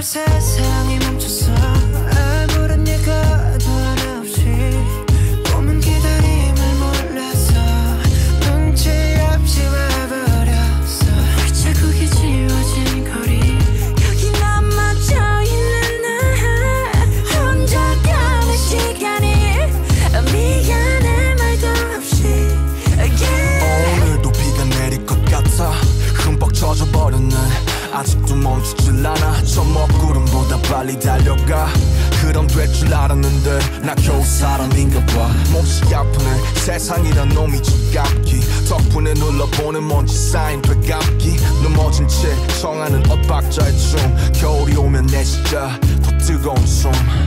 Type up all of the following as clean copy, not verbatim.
세상이 멈췄어 아무런 예고도 하나 없이 꿈은 기다림을 몰라서 눈치 없이 와버렸어 자국이 지워진 거리 여기 남아져 있는 나 혼자 가는 시간이 미안해 말도 없이 yeah. 오늘도 비가 내릴 것 같아 흠뻑 젖어버렸네 아직도 멈추질 않아 저 먹구름보다 빨리 달려가 그럼 될 줄 알았는데 나 겨우 사람인가 봐 몹시 아프네 세상이란 놈이 지갑기 덕분에 눌러보는 먼지 쌓인 되감기 넘어진 채 청하는 엇박자의 춤 겨울이 오면 내 진짜 더 뜨거운 숨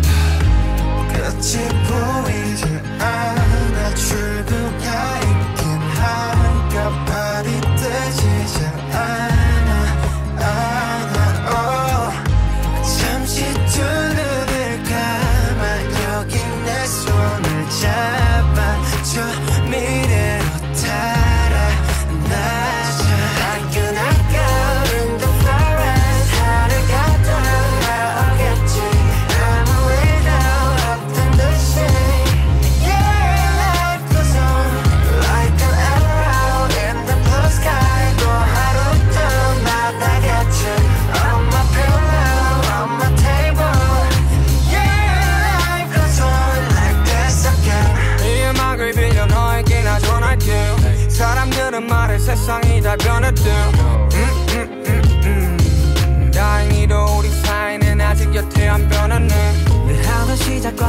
끝이 보이지 않아 출구가 있긴 한가발이 뜨지 않아 잠시 두 눈을 감아 여기 내 손을 잡아줘 미래로 달아나자 Like an echo in the forest 하루가 돌아오겠지 아무 일도 없던 듯이 Yeah, life goes on Like an arrow in the blue sky 또 하루도 나다겠지 On my pillow, on my table Yeah, life goes on like this again 이 음악을 빌려 너에게 나 전할게 사람들은 말해 세상이 다 변했대 다행히도 우리 사이는 아직 여태 안 변했네 늘 하던 시작과